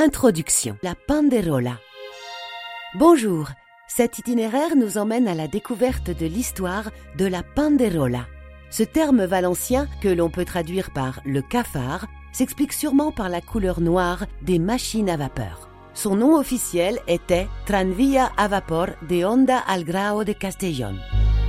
Introduction. La Panderola. Bonjour, cet itinéraire nous emmène à la découverte de l'histoire de la Panderola. Ce terme valencien, que l'on peut traduire par le cafard, s'explique sûrement par la couleur noire des machines à vapeur. Son nom officiel était Tranvía a Vapor de Honda al Grao de Castellón.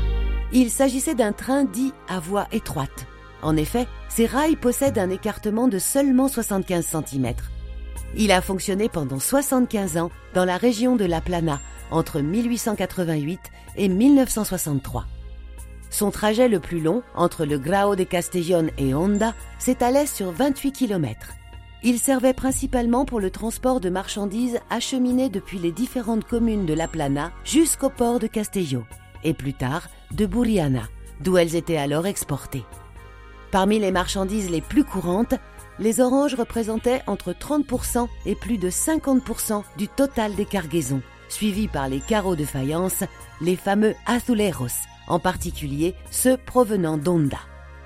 Il s'agissait d'un train dit à voie étroite. En effet, ces rails possèdent un écartement de seulement 75 cm. Il a fonctionné pendant 75 ans dans la région de La Plana, entre 1888 et 1963. Son trajet le plus long, entre le Grao de Castellón et Honda, s'étalait sur 28 km. Il servait principalement pour le transport de marchandises acheminées depuis les différentes communes de La Plana jusqu'au port de Castelló, et plus tard de Burriana, d'où elles étaient alors exportées. Parmi les marchandises les plus courantes, les oranges représentaient entre 30% et plus de 50% du total des cargaisons, suivis par les carreaux de faïence, les fameux azuleros, en particulier ceux provenant d'Honda.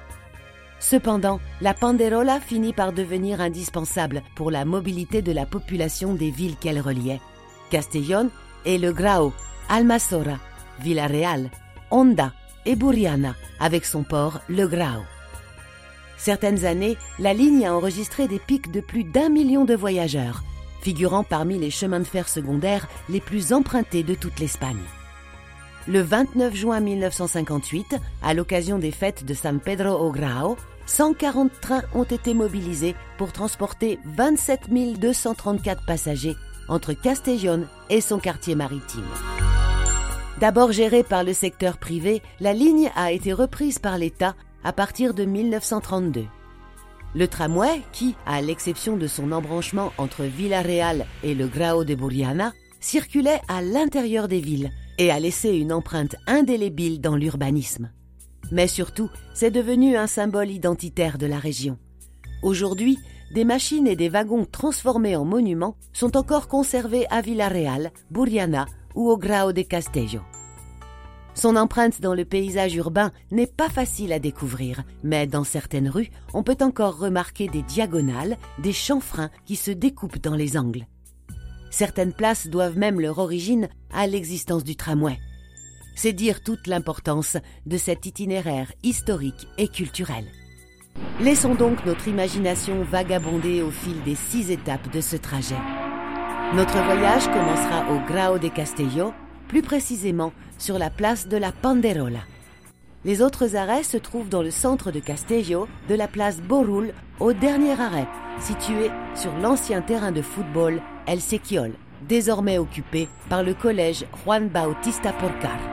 Cependant, la Panderola finit par devenir indispensable pour la mobilité de la population des villes qu'elle reliait. Castellón et le Grao, Almassora, Vila-real, Honda et Burriana, avec son port, le Grao. Certaines années, la ligne a enregistré des pics de plus d'1 million de voyageurs, figurant parmi les chemins de fer secondaires les plus empruntés de toute l'Espagne. Le 29 juin 1958, à l'occasion des fêtes de San Pedro au Grao, 140 trains ont été mobilisés pour transporter 27 234 passagers entre Castellón et son quartier maritime. D'abord gérée par le secteur privé, la ligne a été reprise par l'État à partir de 1932. Le tramway, qui, à l'exception de son embranchement entre Vila-real et le Grao de Burriana, circulait à l'intérieur des villes et a laissé une empreinte indélébile dans l'urbanisme. Mais surtout, c'est devenu un symbole identitaire de la région. Aujourd'hui, des machines et des wagons transformés en monuments sont encore conservés à Vila-real, Burriana ou au Grao de Castelló. Son empreinte dans le paysage urbain n'est pas facile à découvrir, mais dans certaines rues, on peut encore remarquer des diagonales, des chanfreins qui se découpent dans les angles. Certaines places doivent même leur origine à l'existence du tramway. C'est dire toute l'importance de cet itinéraire historique et culturel. Laissons donc notre imagination vagabonder au fil des 6 étapes de ce trajet. Notre voyage commencera au Grao de Castelló, plus précisément sur la place de la Panderola. Les autres arrêts se trouvent dans le centre de Castelló, de la place Borul au dernier arrêt, situé sur l'ancien terrain de football El Sequiol, désormais occupé par le collège Juan Bautista Porcar.